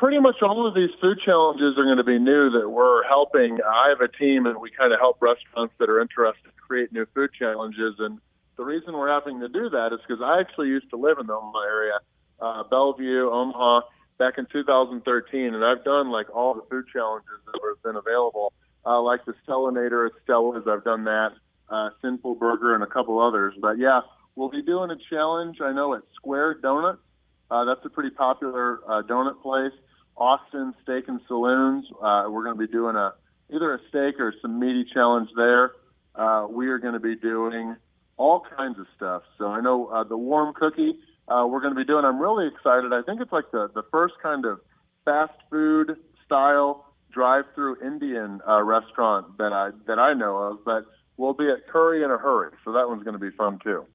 pretty much all of these food challenges are going to be new that we're helping. I have a team, and we kind of help restaurants that are interested create new food challenges. And the reason we're having to do that is because I actually used to live in the Omaha area, Bellevue, Omaha, back in 2013, and I've done like all the food challenges that have been available, like the Stellanator at Stella's. I've done that, Sinful Burger, and a couple others. But yeah, we'll be doing a challenge. I know at Square Donuts. That's a pretty popular donut place. Austin Steak and Saloons. We're going to be doing either a steak or some meaty challenge there. We are going to be doing all kinds of stuff. So I know the warm cookie we're going to be doing. I'm really excited. I think it's like the first kind of fast food style drive-through Indian restaurant that I know of. But we'll be at Curry in a Hurry, so that one's going to be fun too.